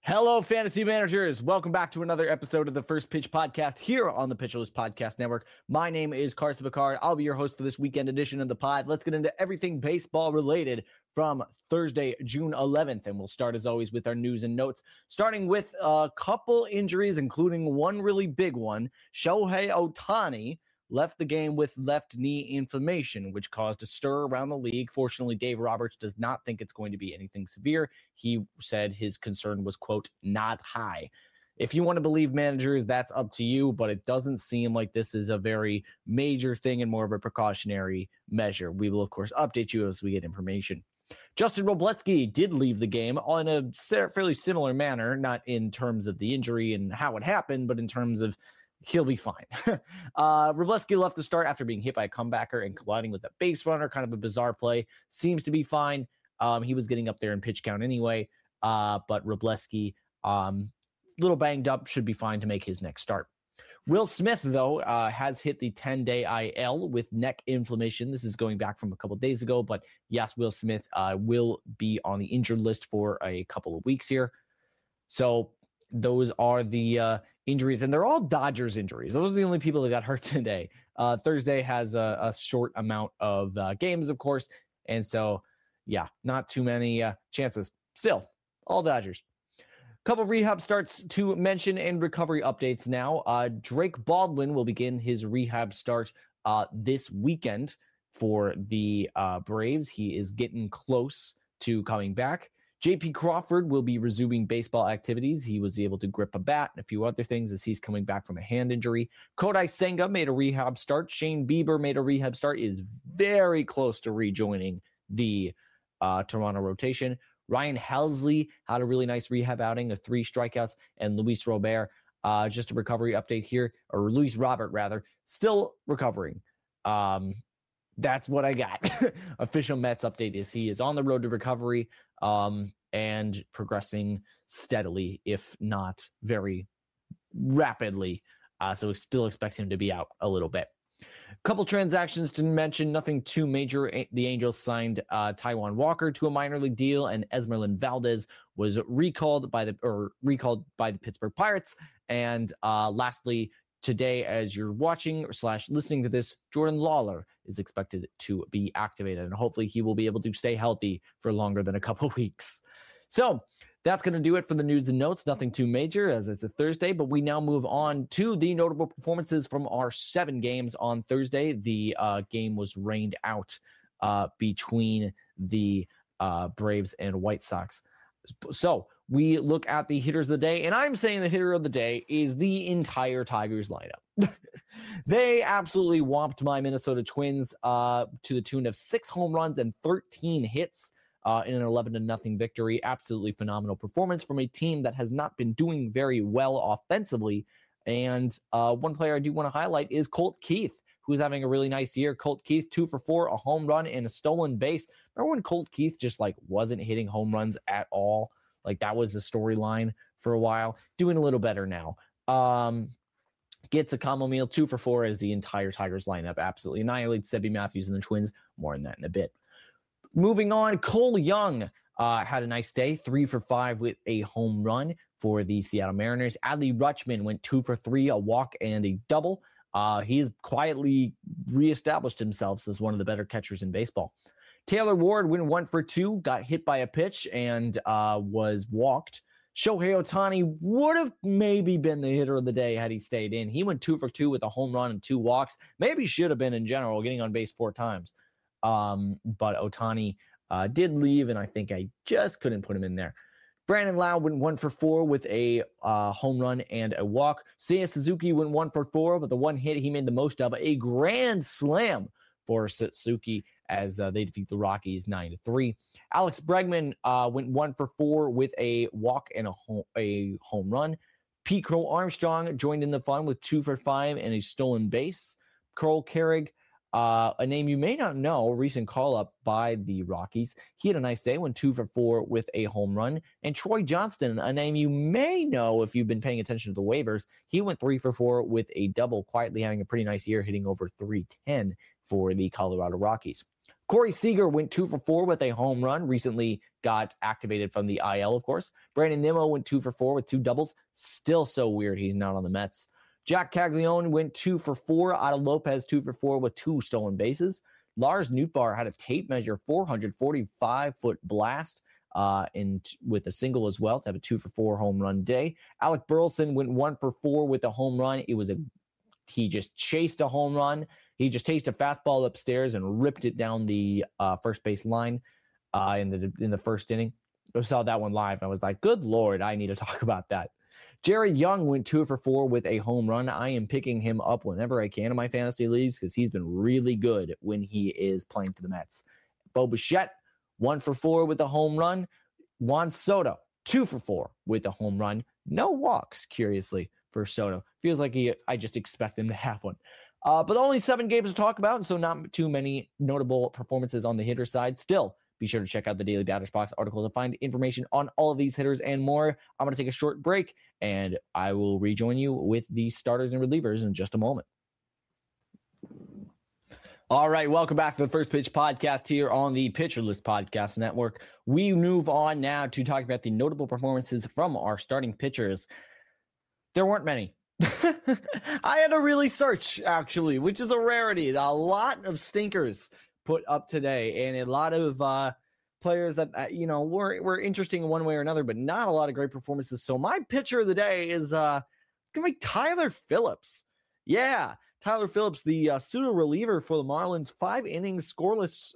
Hello, fantasy managers. Welcome back to another episode of the First Pitch Podcast here on the Pitcherless Podcast Network. My name is Carson Picard. I'll be your host for this weekend edition of the pod. Let's get into everything baseball related from Thursday, June 11th. And we'll start, as always, with our news and notes, starting with a couple injuries, including one really big one. Shohei Ohtani left the game with left knee inflammation, which caused a stir around the league. Fortunately, Dave Roberts does not think it's going to be anything severe. He said his concern was, quote, not high. If you want to believe managers, that's up to you, but it doesn't seem like this is a very major thing and more of a precautionary measure. We will, of course, update you as we get information. Justin Wrobleski did leave the game in a fairly similar manner, not in terms of the injury and how it happened, but in terms of he'll be fine. Wrobleski left the start after being hit by a comebacker and colliding with a base runner. Kind of a bizarre play. Seems to be fine. He was getting up there in pitch count anyway. But Wrobleski, little banged up, should be fine to make his next start. Will Smith, though, has hit the 10-day IL with neck inflammation. This is going back from a couple of days ago. But yes, Will Smith will be on the injured list for a couple of weeks here. So those are the injuries, and they're all Dodgers injuries. Those are the only people that got hurt today. Thursday has a short amount of games, of course, and so, yeah, not too many chances. Still, all Dodgers. Couple rehab starts to mention and recovery updates now. Drake Baldwin will begin his rehab start this weekend for the Braves. He is getting close to coming back. J.P. Crawford will be resuming baseball activities. He was able to grip a bat and a few other things as he's coming back from a hand injury. Kodai Senga made a rehab start. Shane Bieber made a rehab start, is very close to rejoining the Toronto rotation. Ryan Helsley had a really nice rehab outing of 3 strikeouts, and Luis Robert, just a recovery update here, or Luis Robert rather, still recovering. That's what I got. Official Mets update is he is on the road to recovery and progressing steadily, if not very rapidly. So we still expect him to be out a little bit. Couple transactions to mention, nothing too major. The Angels signed Taijuan Walker to a minor league deal, and Esmeralyn Valdez was recalled by the Pittsburgh Pirates. And lastly, today, as you're watching or listening to this, Jordan Lawler is expected to be activated, and hopefully he will be able to stay healthy for longer than a couple weeks. So that's going to do it for the news and notes. Nothing too major as it's a Thursday, but we now move on to the notable performances from our 7 games on Thursday. The game was rained out between the Braves and White Sox. So we look at the hitters of the day, and I'm saying the hitter of the day is the entire Tigers lineup. They absolutely whomped my Minnesota Twins to the tune of 6 home runs and 13 hits in an 11-0 victory. Absolutely phenomenal performance from a team that has not been doing very well offensively. And one player I do want to highlight is Colt Keith, who's having a really nice year. Colt Keith, 2 for 4, a home run and a stolen base. Remember when Colt Keith just wasn't hitting home runs at all? That was the storyline for a while. Doing a little better now. Gets a combo meal, 2 for 4 as the entire Tigers lineup absolutely annihilates Sebby Matthews and the Twins. More on that in a bit. Moving on, Cole Young had a nice day, 3 for 5 with a home run for the Seattle Mariners. Adley Rutschman went 2 for 3, a walk and a double. He's quietly reestablished himself as one of the better catchers in baseball. Taylor Ward went 1 for 2, got hit by a pitch and was walked. Shohei Ohtani would have maybe been the hitter of the day had he stayed in. He went 2 for 2 with a home run and 2 walks. Maybe should have been in general, getting on base 4 times. But Ohtani did leave, and I think I just couldn't put him in there. Brandon Lau went 1 for 4 with a home run and a walk. Seiya Suzuki went 1 for 4, but the one hit he made the most of, a grand slam for Suzuki as they defeat the Rockies 9-3. Alex Bregman went 1 for 4 with a walk and a home run. Pete Crow Armstrong joined in the fun with 2 for 5 and a stolen base. Carl Carrig, a name you may not know, a recent call-up by the Rockies. He had a nice day, went 2 for 4 with a home run. And Troy Johnston, a name you may know if you've been paying attention to the waivers, he went 3 for 4 with a double, quietly having a pretty nice year, hitting over 310 for the Colorado Rockies. Corey Seager went 2 for 4 with a home run. Recently got activated from the IL, of course. Brandon Nimmo went 2 for 4 with 2 doubles. Still so weird he's not on the Mets. Jack Caglione went 2 for 4. Otto Lopez 2 for 4 with 2 stolen bases. Lars Nootbaar had a tape measure 445-foot blast with a single as well to have a 2 for 4 home run day. Alec Burleson went 1 for 4 with a home run. He just chased a home run. He just chased a fastball upstairs and ripped it down the first base line in the first inning. I saw that one live. I was like, good Lord, I need to talk about that. Jared Young went 2 for 4 with a home run. I am picking him up whenever I can in my fantasy leagues because he's been really good when he is playing for the Mets. Bo Bichette, 1 for 4 with a home run. Juan Soto, 2 for 4 with a home run. No walks, curiously, for Soto. Feels like I just expect him to have one. But only 7 games to talk about, so not too many notable performances on the hitter side. Still, be sure to check out the Daily Batters Box article to find information on all of these hitters and more. I'm going to take a short break, and I will rejoin you with the starters and relievers in just a moment. All right, welcome back to the First Pitch Podcast here on the Pitcher List Podcast Network. We move on now to talk about the notable performances from our starting pitchers. There weren't many. I had to really search, actually, which is a rarity. A lot of stinkers put up today, and a lot of players that were interesting in one way or another, but not a lot of great performances. So my pitcher of the day is gonna be Tyler Phillips. Yeah, Tyler Phillips, the pseudo reliever for the Marlins. 5 innings, scoreless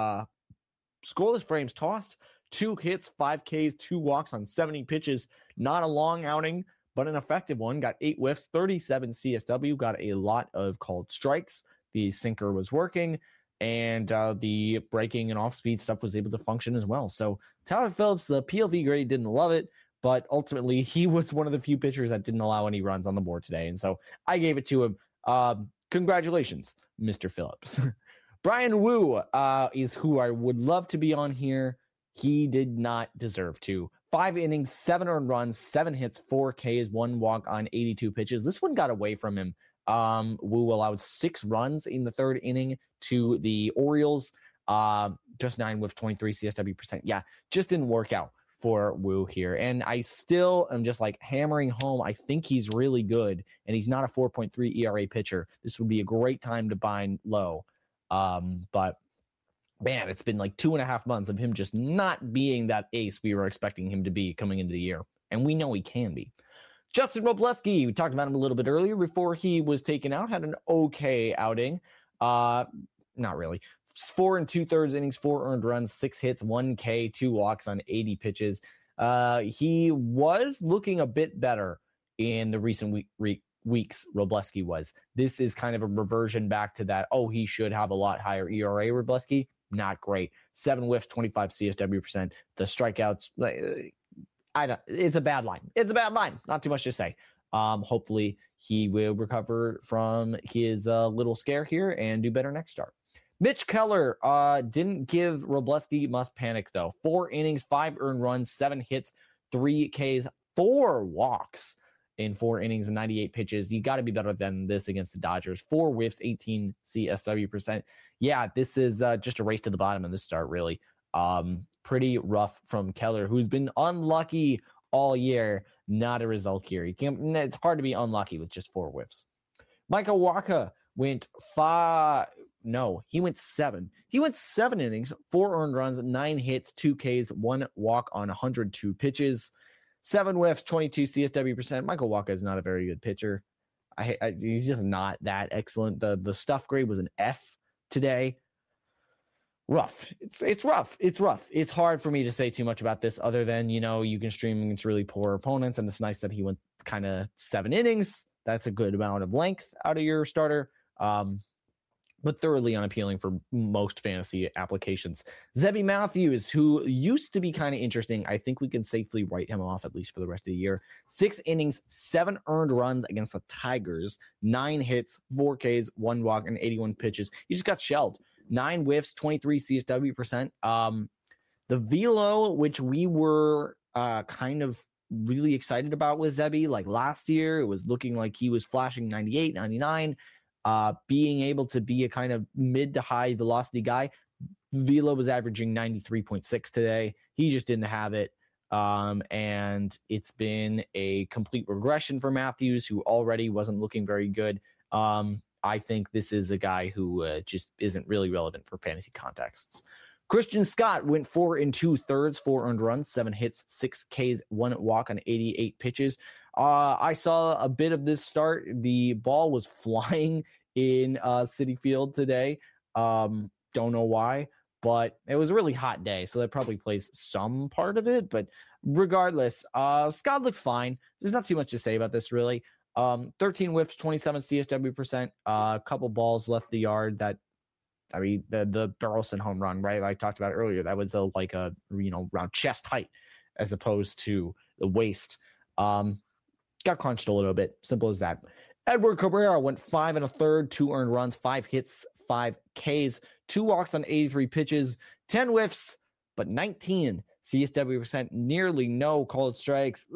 frames tossed, 2 hits, 5 Ks, 2 walks on 70 pitches. Not a long outing, but an effective one. Got 8 whiffs, 37 CSW, got a lot of called strikes. The sinker was working, and the breaking and off-speed stuff was able to function as well. So Tyler Phillips, the PLV grade didn't love it, but ultimately he was one of the few pitchers that didn't allow any runs on the board today. And so I gave it to him. Congratulations, Mr. Phillips. Brian Wu is who I would love to be on here. He did not deserve to. 5 innings, 7 earned runs, 7 hits, 4 Ks, 1 walk on 82 pitches. This one got away from him. Wu allowed 6 runs in the 3rd inning to the Orioles. Just 9 with 23 CSW percent. Yeah, just didn't work out for Wu here. And I still am just like hammering home. I think he's really good, and he's not a 4.3 ERA pitcher. This would be a great time to buy low. But man, it's been like 2.5 months of him just not being that ace we were expecting him to be coming into the year. And we know he can be. Justin Robleski, we talked about him a little bit earlier before he was taken out, had an okay outing. Not really. 4 2/3 innings, 4 earned runs, 6 hits, 1 K, 2 walks on 80 pitches. He was looking a bit better in the recent weeks. Robleski was. This is kind of a reversion back to that, he should have a lot higher ERA. Robleski, not great. 7 whiffs, 25 CSW percent. The strikeouts, it's a bad line. It's a bad line. Not too much to say. Hopefully he will recover from his little scare here and do better next start. Mitch Keller didn't give Robleski must panic, though. 4 innings, 5 earned runs, 7 hits, 3 Ks, 4 walks in 4 innings and 98 pitches. You got to be better than this against the Dodgers. 4 whiffs, 18 CSW percent. Yeah, this is just a race to the bottom in this start, really. Pretty rough from Keller, who's been unlucky all year. Not a result here. It's hard to be unlucky with just 4 whiffs. Michael Wacha went 7. He went 7 innings, 4 earned runs, 9 hits, 2 Ks, 1 walk on 102 pitches, 7 whiffs, 22 CSW percent. Michael Wacha is not a very good pitcher. He's just not that excellent. The stuff grade was an F today. Rough. It's rough. It's rough. It's hard for me to say too much about this other than, you can stream against really poor opponents, and it's nice that he went kind of 7 innings. That's a good amount of length out of your starter. But thoroughly unappealing for most fantasy applications. Zebby Matthews, who used to be kind of interesting. I think we can safely write him off, at least for the rest of the year. 6 innings, 7 earned runs against the Tigers, 9 hits, 4 Ks, 1 walk, and 81 pitches. He just got shelled. 9 whiffs, 23 CSW percent. The velo, which we were kind of really excited about with Zebby, like last year, it was looking like he was flashing 98, 99. Being able to be a kind of mid to high velocity guy Vila was averaging 93.6 today. He just didn't have it. And it's been a complete regression for Matthews, who already wasn't looking very good. I think this is a guy who just isn't really relevant for fantasy contexts. Christian Scott went 4 2/3, 4 earned runs, 7 hits, 6 Ks, 1 walk on 88 pitches. I saw a bit of this start. The ball was flying in Citi Field today. Don't know why, but it was a really hot day, so that probably plays some part of it. But regardless, Scott looked fine. There's not too much to say about this, really. 13 whiffs, 27 CSW percent, a couple balls left the yard that, I mean, the Burleson home run, right? I talked about earlier. That was around chest height as opposed to the waist. Got crunched a little bit. Simple as that. Edward Cabrera went 5 1/3, 2 earned runs, 5 hits, 5 Ks, 2 walks on 83 pitches, 10 whiffs, but 19 CSW percent, nearly no called strikes.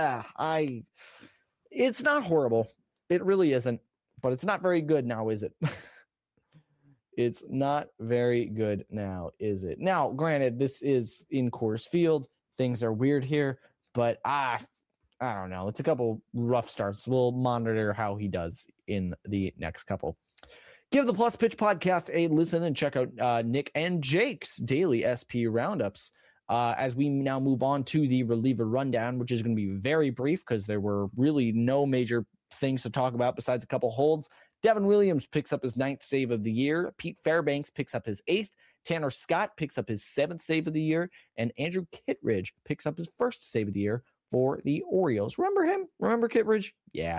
It's not horrible. It really isn't, but it's not very good now, is it? It's not very good now, is it? Now, granted, this is in Coors Field. Things are weird here, but I don't know. It's a couple rough starts. We'll monitor how he does in the next couple. Give the Plus Pitch podcast a listen and check out Nick and Jake's daily SP roundups as we now move on to the reliever rundown, which is going to be very brief because there were really no major things to talk about besides a couple holds. Devin Williams picks up his 9th save of the year. Pete Fairbanks picks up his 8th. Tanner Scott picks up his 7th save of the year. And Andrew Kittredge picks up his 1st save of the year for the Orioles. Remember him? Remember Kittredge? Yeah.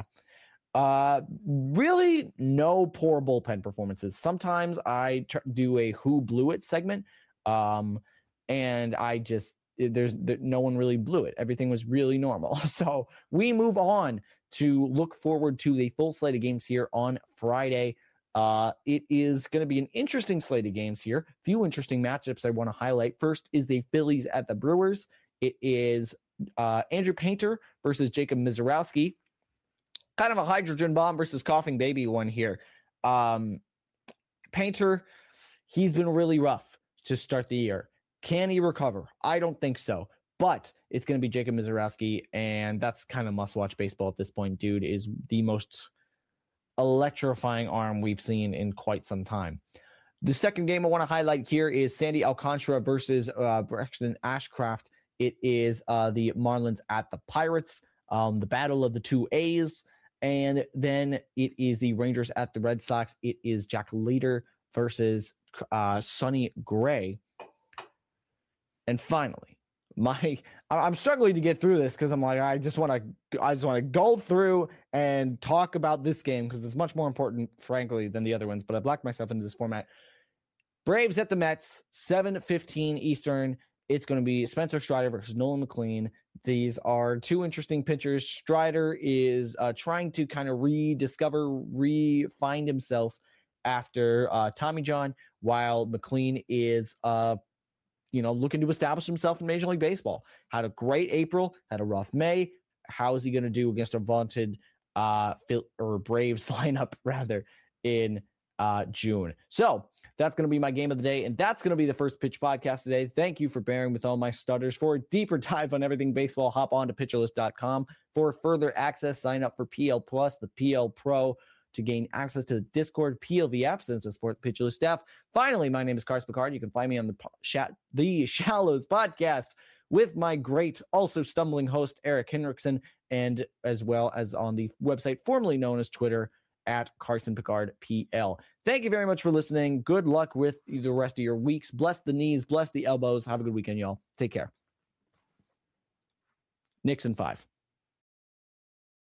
Really no poor bullpen performances. Sometimes I do a who blew it segment. And no one really blew it. Everything was really normal. So we move on to look forward to the full slate of games here on Friday. It is going to be an interesting slate of games here. Few interesting matchups I want to highlight. First is the Phillies at the Brewers. It is Andrew Painter versus Jacob Misiorowski. Kind of a hydrogen bomb versus coughing baby one here. Painter, he's been really rough to start the year. Can he recover? I don't think so. But it's going to be Jacob Misiorowski, and that's kind of must-watch baseball at this point. Dude is the most electrifying arm we've seen in quite some time. The second game I want to highlight here is Sandy Alcantara versus Braxton Ashcraft. It is the Marlins at the Pirates, the battle of the two A's. And then it is the Rangers at the Red Sox. It is Jack Leiter versus Sonny Gray. And finally, I'm struggling to get through this because I'm like, I just want to go through and talk about this game because it's much more important, frankly, than the other ones. But I've locked myself into this format. Braves at the Mets, 7:15 Eastern. It's going to be Spencer Strider versus Nolan McLean. These are two interesting pitchers. Strider is trying to kind of find himself after Tommy John, while McLean is looking to establish himself in Major League Baseball. Had a great April, had a rough May. How is he going to do against a vaunted Braves lineup rather in June? So that's going to be my game of the day, and that's going to be the First Pitch podcast today. Thank you for bearing with all my stutters. For a deeper dive on everything baseball, hop on to pitcherlist.com. For further access, sign up for PL Plus, the PL Pro, to gain access to the Discord, PLV apps, and to support the Pitcher List staff. Finally, my name is Carson Picard. You can find me on the Shallows podcast with my great, also stumbling host, Eric Henriksen, and as well as on the website formerly known as Twitter, at Carson Picard PL. Thank you very much for listening. Good luck with the rest of your weeks. Bless the knees, bless the elbows. Have a good weekend, y'all. Take care. Knicks in 5.